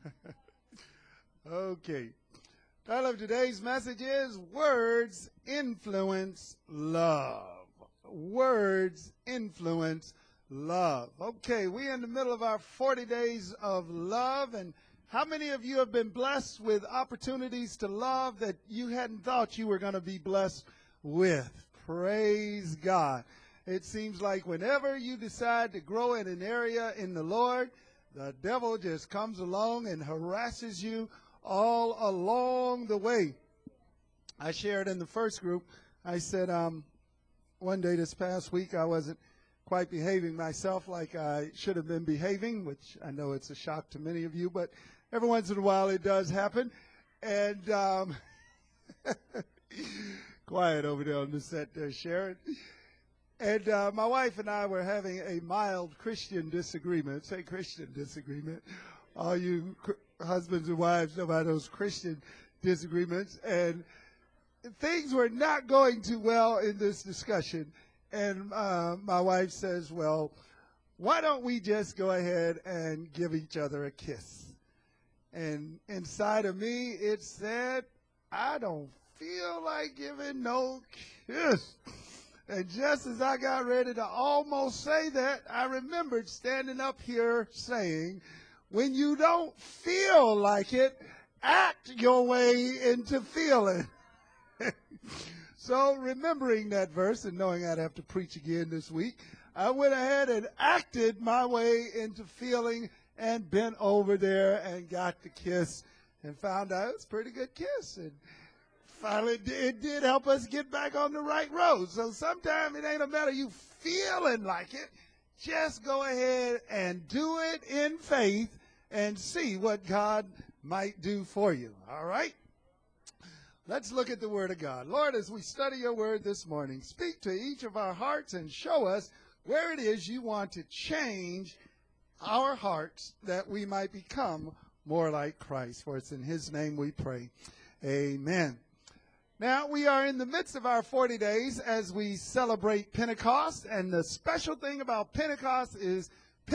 Okay. Title of today's message is Words Influence Love. Words influence love. Okay, we're in the middle of our 40 days of love, and how many of you have been blessed with opportunities to love that you hadn't thought you were going to be blessed with? Praise God. It seems like whenever you decide to grow in an area in the Lord, the devil just comes along and harasses you all along the way. I shared in the first group, I said one day this past week I wasn't quite behaving myself like I should have been behaving, which I know it's a shock to many of you, but every once in a while it does happen. And quiet over there on the set there, Sharon. And my wife and I were having a mild Christian disagreement. Say Christian disagreement. All you husbands and wives know about those Christian disagreements. And things were not going too well in this discussion. And my wife says, well, why don't we just go ahead and give each other a kiss? And inside of me, it said, I don't feel like giving no kiss. And just as I got ready to almost say that, I remembered standing up here saying, when you don't feel like it, act your way into feeling. So remembering that verse and knowing I'd have to preach again this week, I went ahead and acted my way into feeling and bent over there and got the kiss and found out it was a pretty good kiss. And finally, it did help us get back on the right road. So sometimes it ain't a matter of you feeling like it. Just go ahead and do it in faith and see what God might do for you. All right? Let's look at the Word of God. Lord, as we study your Word this morning, speak to each of our hearts and show us where it is you want to change our hearts that we might become more like Christ. For it's in his name we pray. Amen. Now, we are in the midst of our 40 days as we celebrate Pentecost, and the special thing about Pentecost is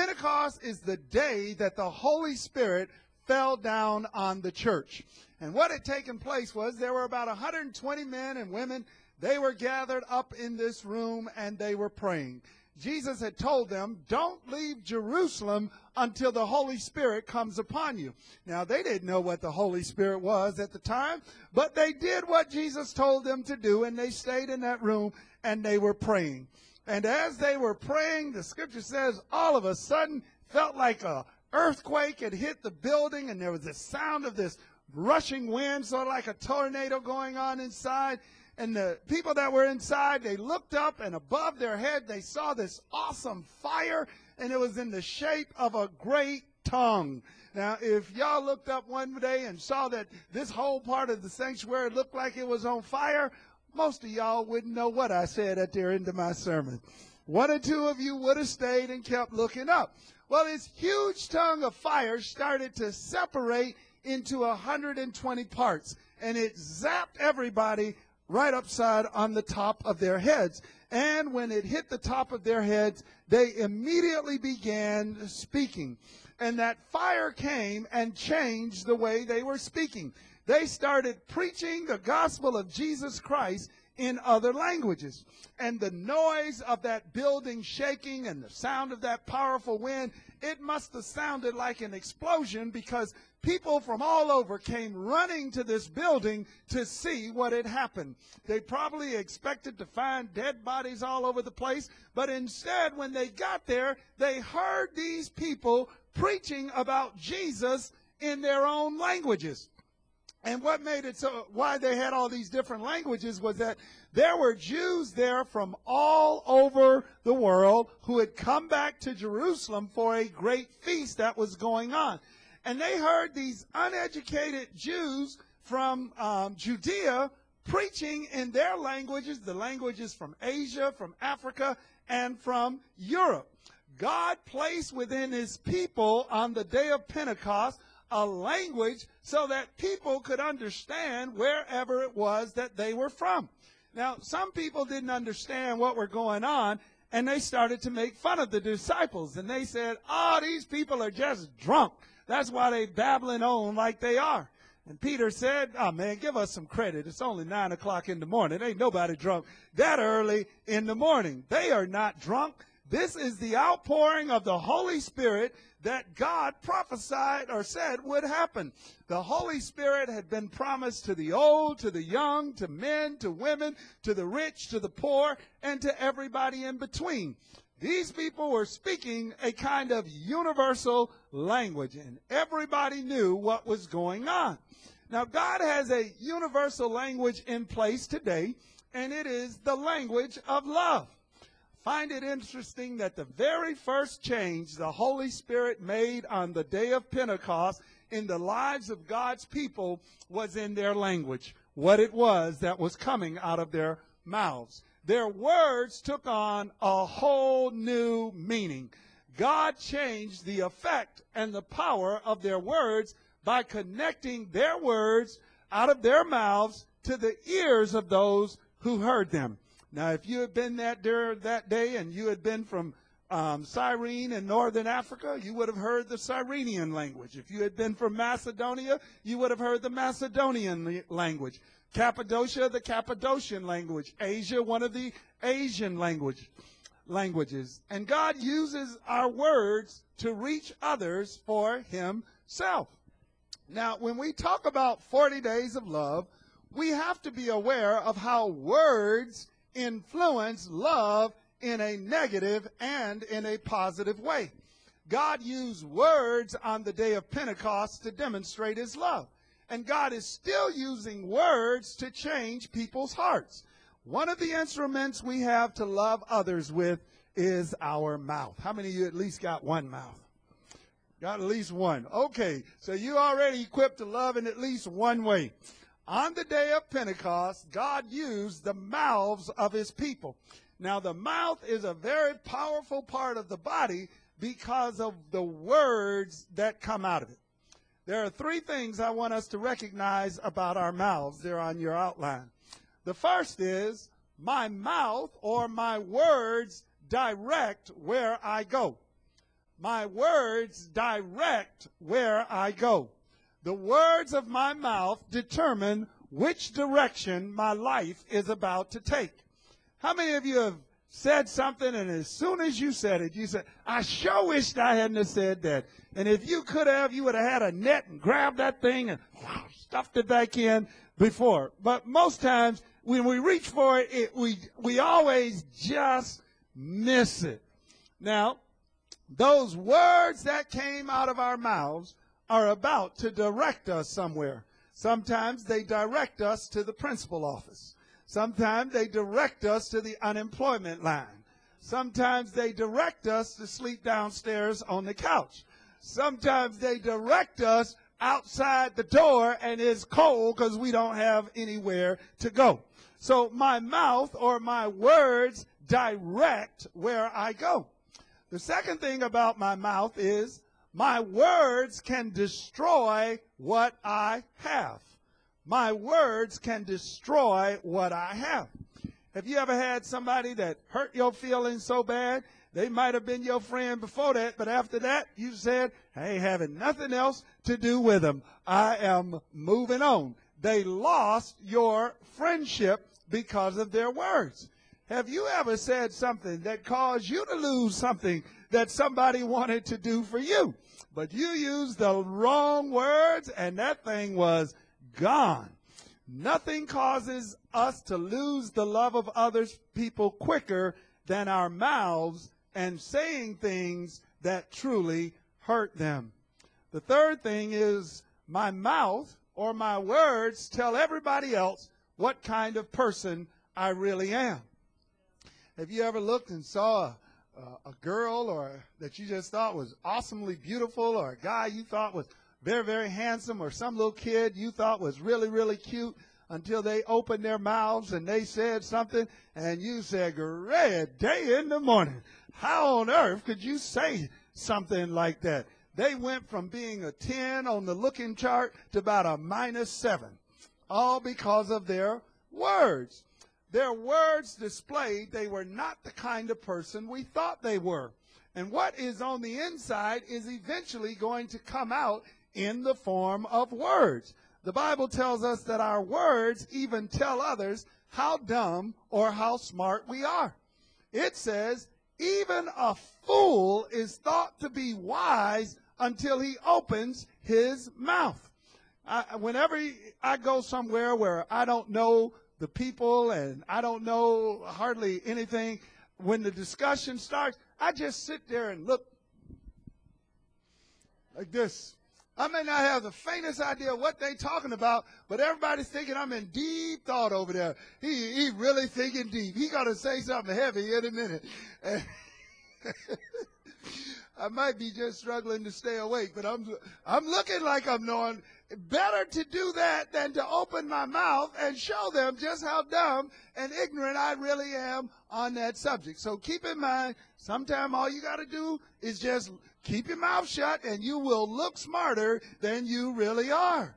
the day that the Holy Spirit fell down on the church. And what had taken place was there were about 120 men and women. They were gathered up in this room, and they were praying. Jesus had told them, don't leave Jerusalem until the Holy Spirit comes upon you. Now, they didn't know what the Holy Spirit was at the time, but they did what Jesus told them to do, and they stayed in that room, and they were praying. And as they were praying, the scripture says, all of a sudden, felt like a earthquake had hit the building, and there was the sound of this rushing wind, sort of like a tornado going on inside. And the people that were inside, they looked up, and above their head, they saw this awesome fire, and it was in the shape of a great tongue. Now, if y'all looked up one day and saw that this whole part of the sanctuary looked like it was on fire, most of y'all wouldn't know what I said at the end of my sermon. One or two of you would have stayed and kept looking up. Well, this huge tongue of fire started to separate into 120 parts, and it zapped everybody right upside on the top of their heads. And when it hit the top of their heads, they immediately began speaking. And that fire came and changed the way they were speaking. They started preaching the gospel of Jesus Christ in other languages. And the noise of that building shaking and the sound of that powerful wind, it must have sounded like an explosion, because people from all over came running to this building to see what had happened. They probably expected to find dead bodies all over the place, but instead, when they got there, they heard these people preaching about Jesus in their own languages. And what made it so, why they had all these different languages, was that there were Jews there from all over the world who had come back to Jerusalem for a great feast that was going on. And they heard these uneducated Jews from Judea preaching in their languages, the languages from Asia, from Africa, and from Europe. God placed within his people on the day of Pentecost a language so that people could understand wherever it was that they were from. Now, some people didn't understand what were going on, and they started to make fun of the disciples. And they said, oh, these people are just drunk. That's why they babbling on like they are. And Peter said, oh, man, give us some credit. It's only 9 o'clock in the morning. Ain't nobody drunk that early in the morning. They are not drunk. This is the outpouring of the Holy Spirit that God prophesied or said would happen. The Holy Spirit had been promised to the old, to the young, to men, to women, to the rich, to the poor, and to everybody in between. These people were speaking a kind of universal language, and everybody knew what was going on. Now, God has a universal language in place today, and it is the language of love. Find it interesting that the very first change the Holy Spirit made on the day of Pentecost in the lives of God's people was in their language, what it was that was coming out of their mouths. Their words took on a whole new meaning. God changed the effect and the power of their words by connecting their words out of their mouths to the ears of those who heard them. Now, if you had been there that day and you had been from Cyrene in northern Africa, you would have heard the Cyrenian language. If you had been from Macedonia, you would have heard the Macedonian language. Cappadocia, the Cappadocian language. Asia, one of the Asian languages. And God uses our words to reach others for himself. Now, when we talk about 40 days of love, we have to be aware of how words influence love in a negative and in a positive way. God used words on the day of Pentecost to demonstrate his love. And God is still using words to change people's hearts. One of the instruments we have to love others with is our mouth. How many of you at least got one mouth? Got at least one. Okay, so you already equipped to love in at least one way. On the day of Pentecost, God used the mouths of his people. Now, the mouth is a very powerful part of the body because of the words that come out of it. There are three things I want us to recognize about our mouths. They're on your outline. The first is my mouth or my words direct where I go. My words direct where I go. The words of my mouth determine which direction my life is about to take. How many of you have said something, and as soon as you said it, you said, I sure wished I hadn't have said that. And if you could have, you would have had a net and grabbed that thing and stuffed it back in before. But most times, when we reach for it, we always just miss it. Now, those words that came out of our mouths are about to direct us somewhere. Sometimes they direct us to the principal office. Sometimes they direct us to the unemployment line. Sometimes they direct us to sleep downstairs on the couch. Sometimes they direct us outside the door and it's cold because we don't have anywhere to go. So my mouth or my words direct where I go. The second thing about my mouth is my words can destroy what I have. My words can destroy what I have. Have you ever had somebody that hurt your feelings so bad? They might have been your friend before that, but after that, you said, I ain't having nothing else to do with them. I am moving on. They lost your friendship because of their words. Have you ever said something that caused you to lose something that somebody wanted to do for you? But you used the wrong words, and that thing was gone. Nothing causes us to lose the love of other people quicker than our mouths and saying things that truly hurt them. The third thing is my mouth or my words tell everybody else what kind of person I really am. Have you ever looked and saw a girl or that you just thought was awesomely beautiful, or a guy you thought was very, very handsome, or some little kid you thought was really, really cute, until they opened their mouths and they said something and you said, great day in the morning. How on earth could you say something like that? They went from being a 10 on the looking chart to about a -7, all because of their words. Their words displayed they were not the kind of person we thought they were. And what is on the inside is eventually going to come out in the form of words. The Bible tells us that our words even tell others how dumb or how smart we are. It says, even a fool is thought to be wise until he opens his mouth. Whenever I go somewhere where I don't know the people and I don't know hardly anything, when the discussion starts, I just sit there and look like this. I may not have the faintest idea what they're talking about, but everybody's thinking I'm in deep thought over there. He really thinking deep. He got to say something heavy in a minute. I might be just struggling to stay awake, but I'm looking like I'm knowing. Better to do that than to open my mouth and show them just how dumb and ignorant I really am on that subject. So keep in mind, sometimes all you got to do is just keep your mouth shut and you will look smarter than you really are.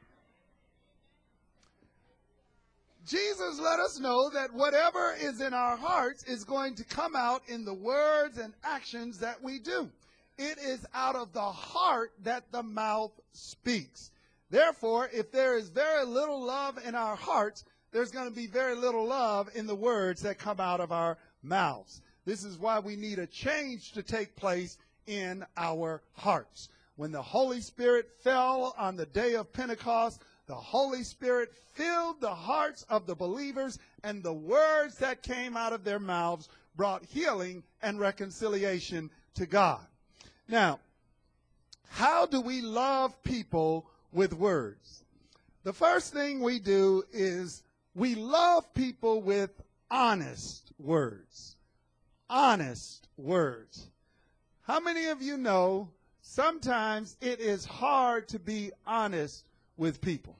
Jesus let us know that whatever is in our hearts is going to come out in the words and actions that we do. It is out of the heart that the mouth speaks. Therefore, if there is very little love in our hearts, there's going to be very little love in the words that come out of our mouths. This is why we need a change to take place in our hearts. When the Holy Spirit fell on the day of Pentecost, the Holy Spirit filled the hearts of the believers, and the words that came out of their mouths brought healing and reconciliation to God. Now, how do we love people with words? The first thing we do is we love people with honest words. Honest words. How many of you know sometimes it is hard to be honest with people?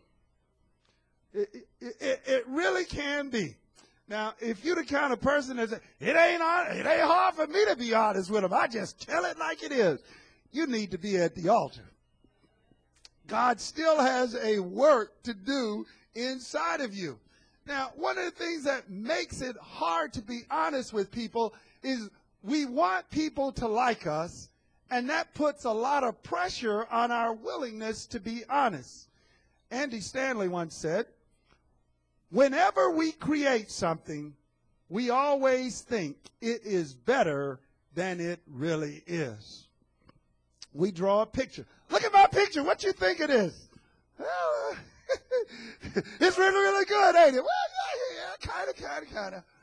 It really can be. Now, if you're the kind of person that says, it ain't hard for me to be honest with them, I just tell it like it is, you need to be at the altar. God still has a work to do inside of you. Now, one of the things that makes it hard to be honest with people is we want people to like us, and that puts a lot of pressure on our willingness to be honest. Andy Stanley once said, whenever we create something, we always think it is better than it really is. We draw a picture. Look at my picture. What you think it is? Well, it's really, really good, ain't it? Well, yeah, kind of.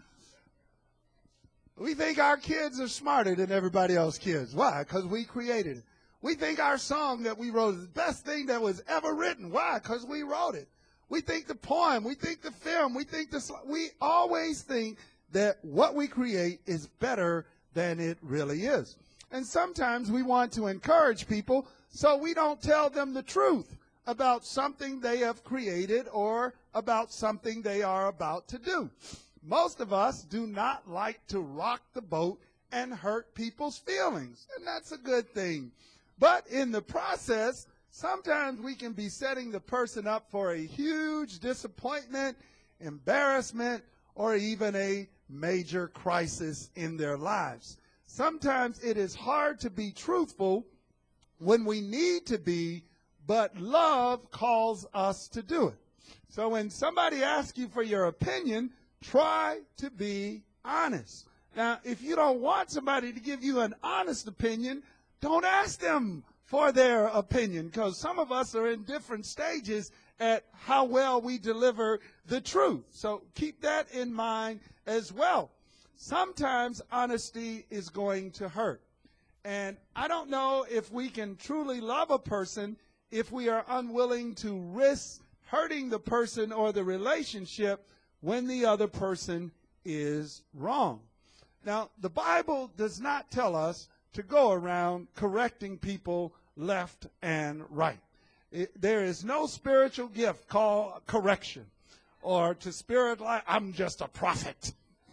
We think our kids are smarter than everybody else's kids. Why? Because we created it. We think our song that we wrote is the best thing that was ever written. Why? Because we wrote it. We think the poem, we think the film, we always think that what we create is better than it really is. And sometimes we want to encourage people, so we don't tell them the truth about something they have created or about something they are about to do. Most of us do not like to rock the boat and hurt people's feelings, and that's a good thing. But in the process, sometimes we can be setting the person up for a huge disappointment, embarrassment, or even a major crisis in their lives. Sometimes it is hard to be truthful when we need to be, but love calls us to do it. So when somebody asks you for your opinion, try to be honest. Now, if you don't want somebody to give you an honest opinion, don't ask them for their opinion, because some of us are in different stages at how well we deliver the truth. So keep that in mind as well. Sometimes honesty is going to hurt. And I don't know if we can truly love a person if we are unwilling to risk hurting the person or the relationship when the other person is wrong. Now, the Bible does not tell us to go around correcting people left and right. There is no spiritual gift called correction or to spirit like, I'm just a prophet.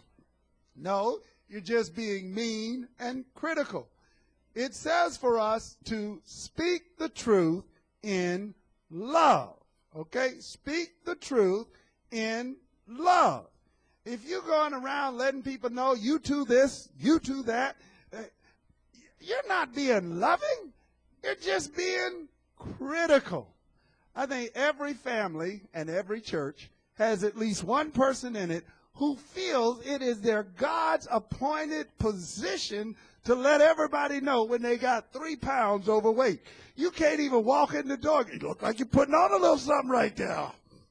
No, you're just being mean and critical. It says for us to speak the truth in love. Okay? Speak the truth in love. If you're going around letting people know you do this, you do that, you're not being loving. You're just being critical. I think every family and every church has at least one person in it who feels it is their God's appointed position to let everybody know when they got 3 pounds overweight. You can't even walk in the door. You look like you're putting on a little something right there.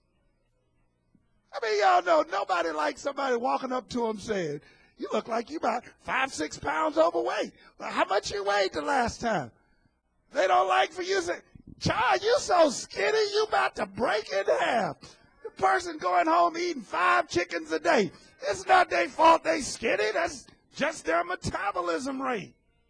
I mean, y'all know nobody likes somebody walking up to them saying, you look like you about 5, 6 pounds overweight. How much you weighed the last time? They don't like for you to say, child, you so skinny, you about to break in half. The person going home eating 5 chickens a day. It's not their fault they skinny. That's just their metabolism rate.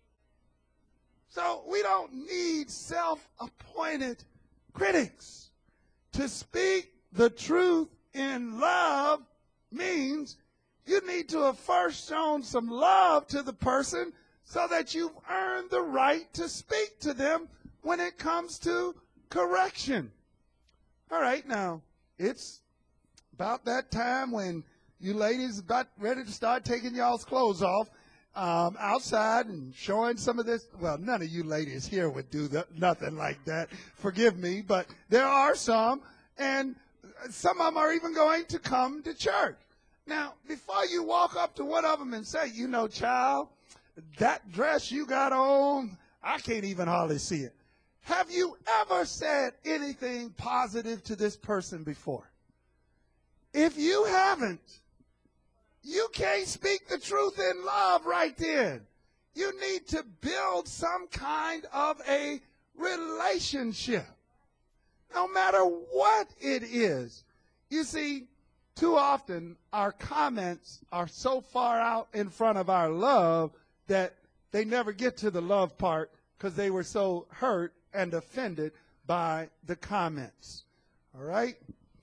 So we don't need self-appointed critics. To speak the truth in love means you need to have first shown some love to the person so that you've earned the right to speak to them when it comes to correction. All right, now, it's about that time when you ladies about ready to start taking y'all's clothes off outside and showing some of this. Well, none of you ladies here would do nothing like that. Forgive me, but there are some, and some of them are even going to come to church. Now, before you walk up to one of them and say, you know, child, that dress you got on, I can't even hardly see it. Have you ever said anything positive to this person before? If you haven't, you can't speak the truth in love right then. You need to build some kind of a relationship, no matter what it is. You see, too often our comments are so far out in front of our love that they never get to the love part because they were so hurt and offended by the comments. All right?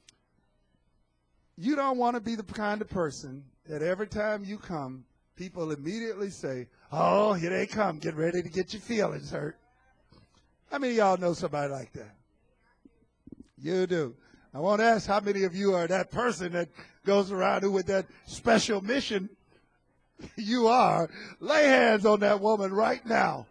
You don't want to be the kind of person that every time you come, people immediately say, oh, here they come. Get ready to get your feelings hurt. How many of y'all know somebody like that? You do. I won't ask how many of you are that person that goes around with that special mission. You are. Lay hands on that woman right now.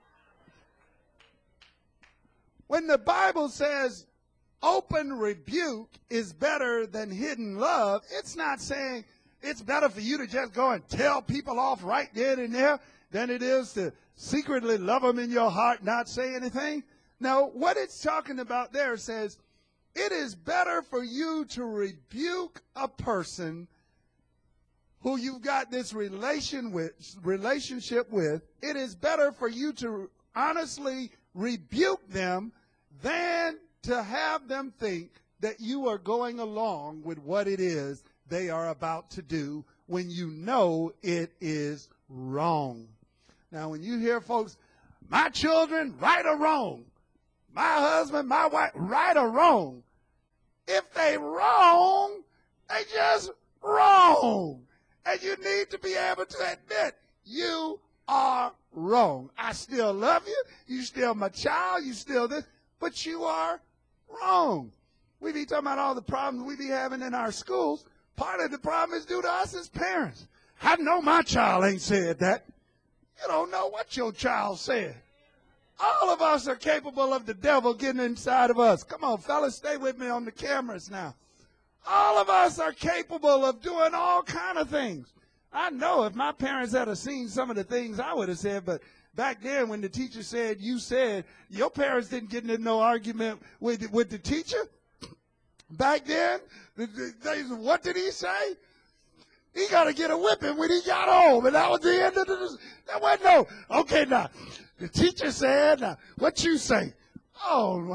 When the Bible says open rebuke is better than hidden love, it's not saying it's better for you to just go and tell people off right then and there than it is to secretly love them in your heart, not say anything. No, what it's talking about there says it is better for you to rebuke a person who you've got this relationship with. It is better for you to honestly rebuke them than to have them think that you are going along with what it is they are about to do when you know it is wrong. Now, when you hear folks, my children, right or wrong, my husband, my wife, right or wrong, if they wrong, they just wrong. And you need to be able to admit you are wrong. I still love you. You still my child. You still this. But you are wrong. We be talking about all the problems we be having in our schools. Part of the problem is due to us as parents. I know my child ain't said that. You don't know what your child said. All of us are capable of the devil getting inside of us. Come on, fellas, stay with me on the cameras now. All of us are capable of doing all kind of things. I know if my parents had seen some of the things I would have said, but back then when the teacher said, you said, your parents didn't get into no argument with the teacher. Back then, what did he say? He got to get a whipping when he got home, and that was the end of the. That wasn't no. Okay, now the teacher said, "Now what you say?" Oh,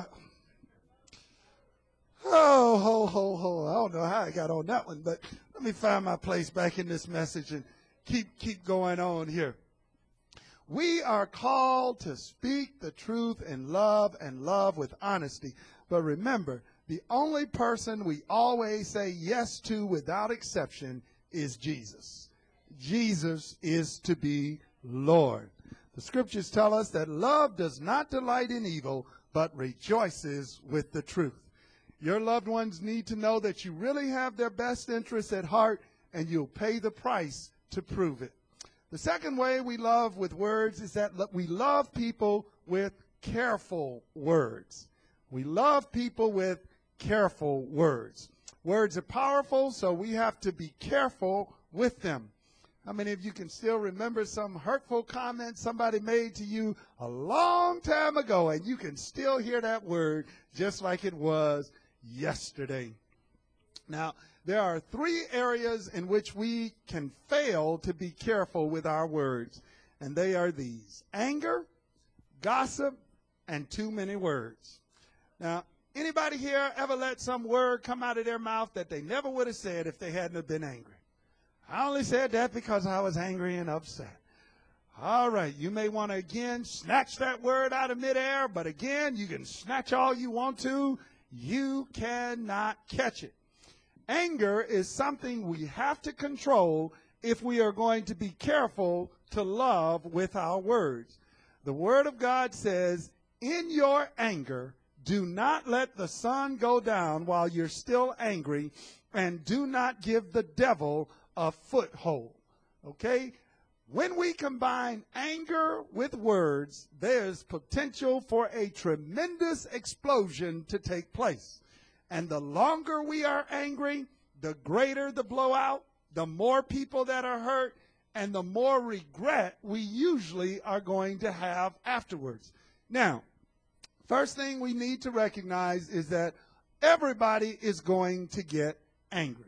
ho. I don't know how I got on that one, but let me find my place back in this message and keep going on here. We are called to speak the truth in love and love with honesty, but remember, the only person we always say yes to without exception is Jesus. Jesus is to be Lord. The scriptures tell us that love does not delight in evil, but rejoices with the truth. Your loved ones need to know that you really have their best interests at heart, and you'll pay the price to prove it. The second way we love with words is that we love people with careful words. We love people with careful words. Words are powerful, so we have to be careful with them. How many of you can still remember some hurtful comment somebody made to you a long time ago, and you can still hear that word just like it was yesterday? Now, there are 3 areas in which we can fail to be careful with our words, and they are these: anger, gossip, and too many words. Now, anybody here ever let some word come out of their mouth that they never would have said if they hadn't have been angry? I only said that because I was angry and upset. All right, you may want to again snatch that word out of midair, but again, you can snatch all you want to. You cannot catch it. Anger is something we have to control if we are going to be careful to love with our words. The Word of God says, in your anger, do not let the sun go down while you're still angry, and do not give the devil a foothold. Okay? When we combine anger with words, there's potential for a tremendous explosion to take place. And the longer we are angry, the greater the blowout, the more people that are hurt, and the more regret we usually are going to have afterwards. Now, first thing we need to recognize is that everybody is going to get angry.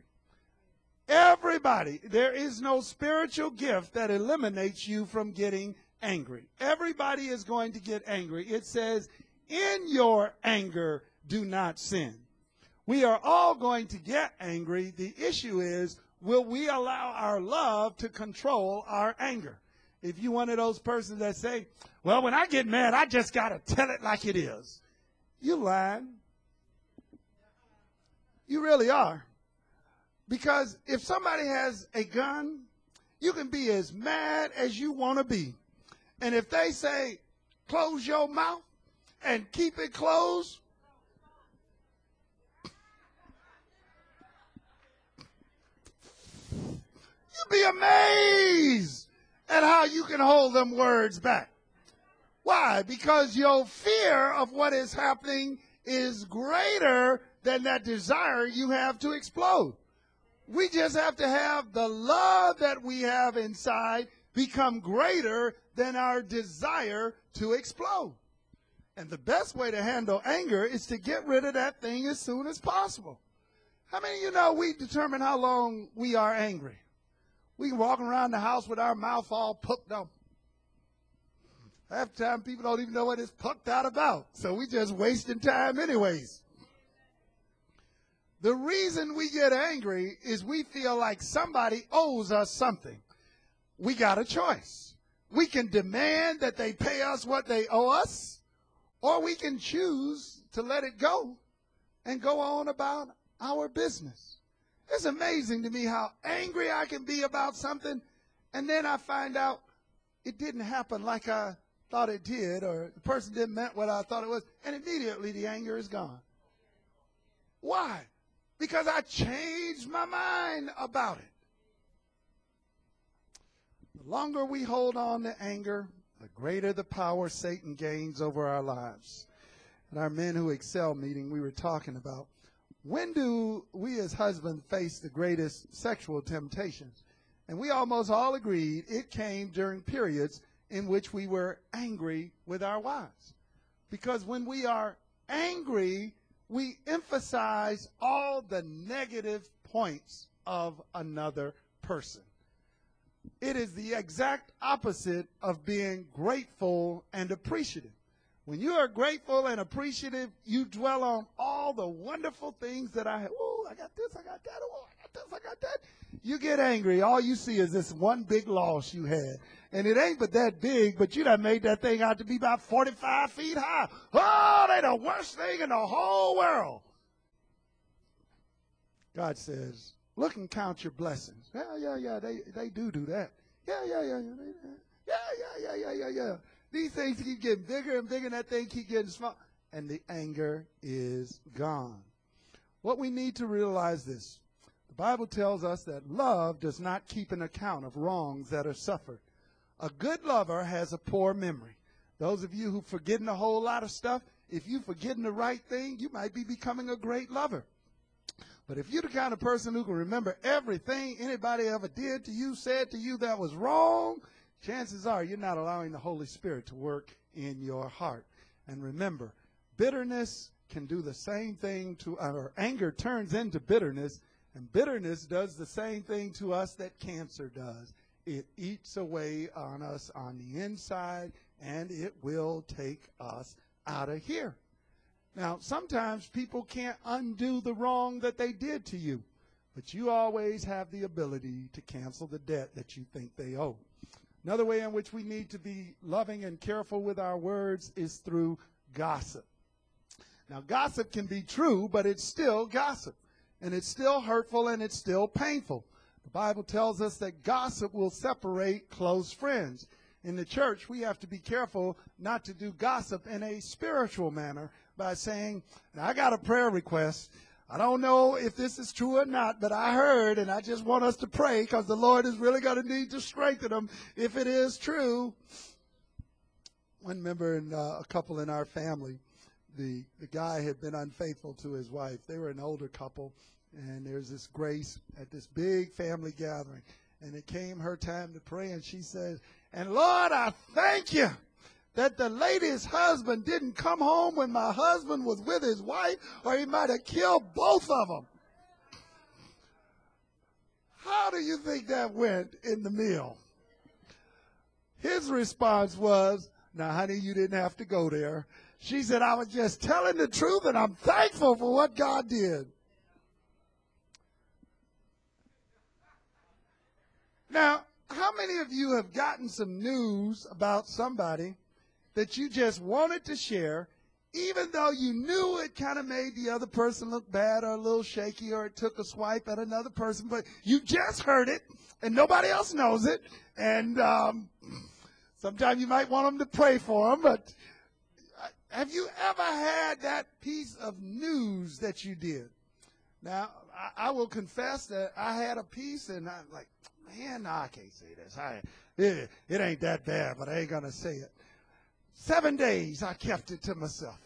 Everybody. There is no spiritual gift that eliminates you from getting angry. Everybody is going to get angry. It says, in your anger, do not sin. We are all going to get angry. The issue is, will we allow our love to control our anger? If you're one of those persons that say, well, when I get mad, I just got to tell it like it is. You're lying. You really are. Because if somebody has a gun, you can be as mad as you want to be. And if they say, close your mouth and keep it closed, you'll be amazed at how you can hold them words back. Why? Because your fear of what is happening is greater than that desire you have to explode. We just have to have the love that we have inside become greater than our desire to explode. And the best way to handle anger is to get rid of that thing as soon as possible. How many of you know we determine how long we are angry? We can walk around the house with our mouth all pucked up. Half the time people don't even know what it's pucked out about. So we just wasting time anyways. The reason we get angry is we feel like somebody owes us something. We got a choice. We can demand that they pay us what they owe us, or we can choose to let it go and go on about our business. It's amazing to me how angry I can be about something, and then I find out it didn't happen like I thought it did, or the person didn't mean what I thought it was, and immediately the anger is gone. Why? Because I changed my mind about it. The longer we hold on to anger, the greater the power Satan gains over our lives. In our Men Who Excel meeting, we were talking about, when do we as husbands face the greatest sexual temptations? And we almost all agreed it came during periods in which we were angry with our wives. Because when we are angry, we emphasize all the negative points of another person. It is the exact opposite of being grateful and appreciative. When you are grateful and appreciative, you dwell on all the wonderful things that I have. Oh, I got this, I got that, oh, I got this, I got that. You get angry. All you see is this one big loss you had. And it ain't but that big, but you done made that thing out to be about 45 feet high. Oh, they the worst thing in the whole world. God says, look and count your blessings. Yeah, they do that. Yeah. These things keep getting bigger and bigger, and that thing keep getting small. And the anger is gone. What we need to realize this. The Bible tells us that love does not keep an account of wrongs that are suffered. A good lover has a poor memory. Those of you who forgetting a whole lot of stuff, if you forgetting the right thing, you might be becoming a great lover. But if you're the kind of person who can remember everything anybody ever did to you, said to you that was wrong, chances are you're not allowing the Holy Spirit to work in your heart. And remember, bitterness can do the same thing to our anger turns into bitterness, and bitterness does the same thing to us that cancer does. It eats away on us on the inside, and it will take us out of here. Now, sometimes people can't undo the wrong that they did to you, but you always have the ability to cancel the debt that you think they owe. Another way in which we need to be loving and careful with our words is through gossip. Now, gossip can be true, but it's still gossip, and it's still hurtful, and it's still painful. The Bible tells us that gossip will separate close friends. In the church, we have to be careful not to do gossip in a spiritual manner by saying, now, I got a prayer request. I don't know if this is true or not, but I heard, and I just want us to pray because the Lord is really going to need to strengthen them if it is true. One member in a couple in our family, the guy had been unfaithful to his wife. They were an older couple, and there's this grace at this big family gathering. And it came her time to pray, and she said, and Lord, I thank you that the lady's husband didn't come home when my husband was with his wife, or he might have killed both of them. How do you think that went in the meal? His response was, now, honey, you didn't have to go there. She said, I was just telling the truth, and I'm thankful for what God did. Now, how many of you have gotten some news about somebody that you just wanted to share, even though you knew it kind of made the other person look bad or a little shaky, or it took a swipe at another person, but you just heard it and nobody else knows it, and sometimes you might want them to pray for them, but have you ever had that piece of news that you did? Now, I will confess that I had a piece, and I'm like, man, no, I can't say this. It ain't that bad, but I ain't going to say it. 7 days, I kept it to myself.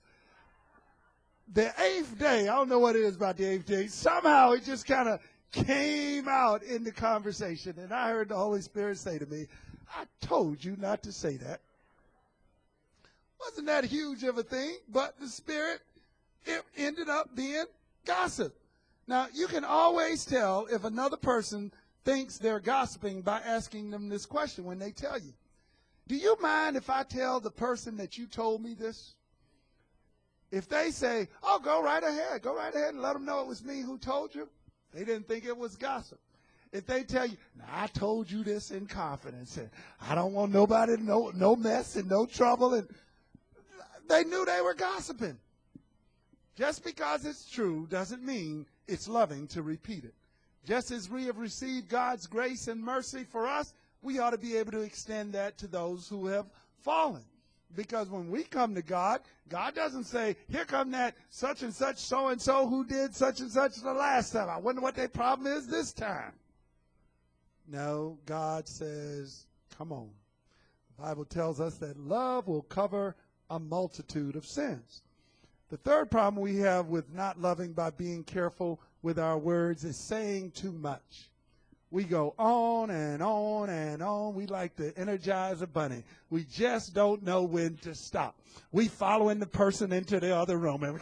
The 8th day, I don't know what it is about the 8th day, somehow it just kind of came out in the conversation, and I heard the Holy Spirit say to me, I told you not to say that. Wasn't that huge of a thing, but the Spirit, it ended up being gossip. Now, you can always tell if another person thinks they're gossiping by asking them this question when they tell you. Do you mind if I tell the person that you told me this? If they say, oh, go right ahead and let them know it was me who told you. They didn't think it was gossip. If they tell you, now, I told you this in confidence, and I don't want nobody to know, no mess and no trouble, and they knew they were gossiping. Just because it's true doesn't mean it's loving to repeat it. Just as we have received God's grace and mercy for us, we ought to be able to extend that to those who have fallen. Because when we come to God, God doesn't say, here come that such and such so-and-so who did such and such the last time. I wonder what their problem is this time. No, God says, come on. The Bible tells us that love will cover a multitude of sins. The third problem we have with not loving by being careful with our words is saying too much. We go on and on and on. We like to energize a bunny. We just don't know when to stop. We following the person into the other room. And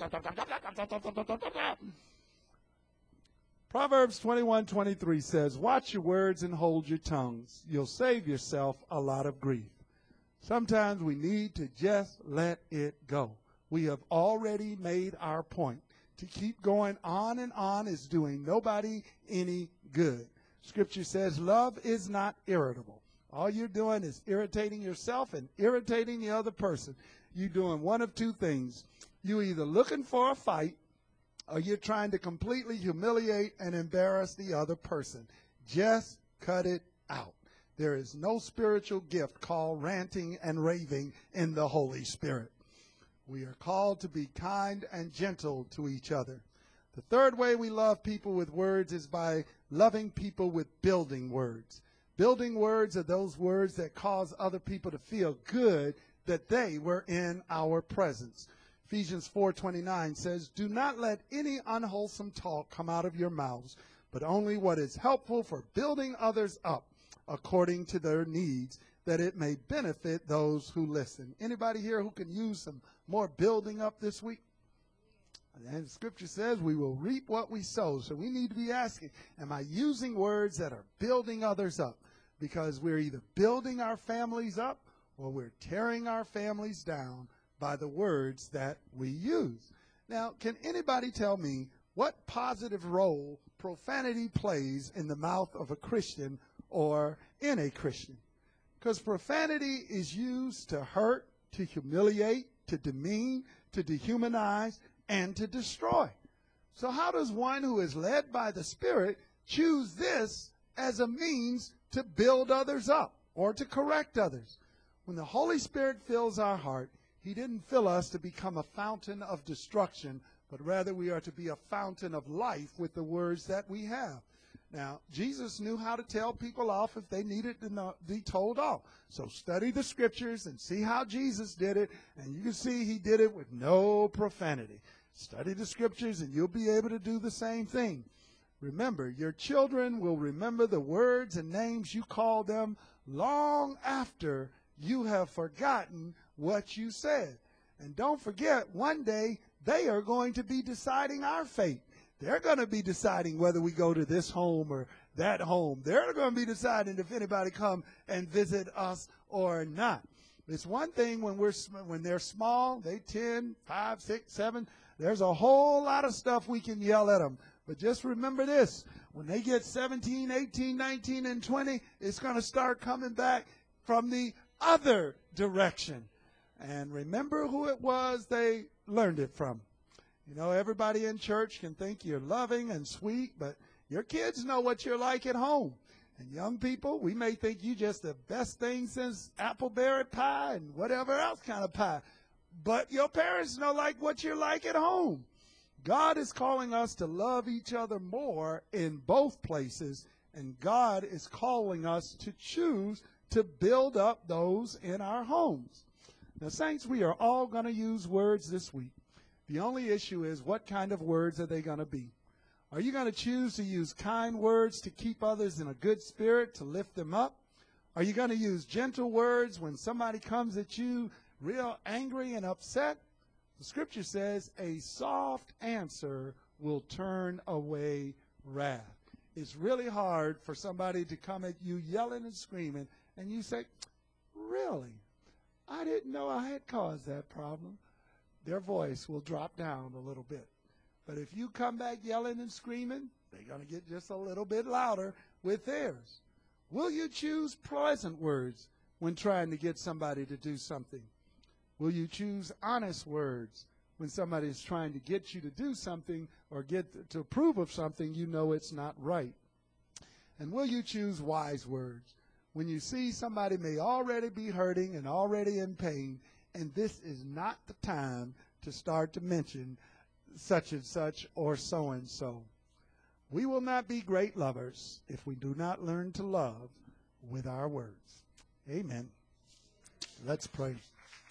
Proverbs 21:23 says, watch your words and hold your tongues. You'll save yourself a lot of grief. Sometimes we need to just let it go. We have already made our point. To keep going on and on is doing nobody any good. Scripture says love is not irritable. All you're doing is irritating yourself and irritating the other person. You're doing one of two things. You're either looking for a fight or you're trying to completely humiliate and embarrass the other person. Just cut it out. There is no spiritual gift called ranting and raving in the Holy Spirit. We are called to be kind and gentle to each other. The third way we love people with words is by loving people with building words. Building words are those words that cause other people to feel good that they were in our presence. Ephesians 4:29 says, "Do not let any unwholesome talk come out of your mouths, but only what is helpful for building others up according to their needs, that it may benefit those who listen." Anybody here who can use some more building up this week? And Scripture says we will reap what we sow. So we need to be asking, am I using words that are building others up? Because we're either building our families up or we're tearing our families down by the words that we use. Now, can anybody tell me what positive role profanity plays in the mouth of a Christian or in a Christian? Because profanity is used to hurt, to humiliate, to demean, to dehumanize, and to destroy. So how does one who is led by the Spirit choose this as a means to build others up or to correct others? When the Holy Spirit fills our heart, he didn't fill us to become a fountain of destruction, but rather we are to be a fountain of life with the words that we have. Now, Jesus knew how to tell people off if they needed to be told off. So study the Scriptures and see how Jesus did it, and you can see he did it with no profanity. Study the Scriptures and you'll be able to do the same thing. Remember, your children will remember the words and names you call them long after you have forgotten what you said. And don't forget, one day they are going to be deciding our fate. They're going to be deciding whether we go to this home or that home. They're going to be deciding if anybody come and visit us or not. It's one thing when they're small, they 10, 5, 6, 7. There's a whole lot of stuff we can yell at them. But just remember this. When they get 17, 18, 19, and 20, it's going to start coming back from the other direction. And remember who it was they learned it from. You know, everybody in church can think you're loving and sweet, but your kids know what you're like at home. And young people, we may think you just the best thing since appleberry pie and whatever else kind of pie. But your parents know like what you're like at home. God is calling us to love each other more in both places, and God is calling us to choose to build up those in our homes. Now, saints, we are all going to use words this week. The only issue is what kind of words are they going to be? Are you going to choose to use kind words to keep others in a good spirit, to lift them up? Are you going to use gentle words when somebody comes at you real angry and upset? The Scripture says a soft answer will turn away wrath. It's really hard for somebody to come at you yelling and screaming, and you say, "Really? I didn't know I had caused that problem." Their voice will drop down a little bit. But if you come back yelling and screaming, they're going to get just a little bit louder with theirs. Will you choose pleasant words when trying to get somebody to do something? Will you choose honest words when somebody is trying to get you to do something or get to approve of something you know it's not right? And will you choose wise words when you see somebody may already be hurting and already in pain, and this is not the time to start to mention such and such or so and so? We will not be great lovers if we do not learn to love with our words. Amen. Let's pray.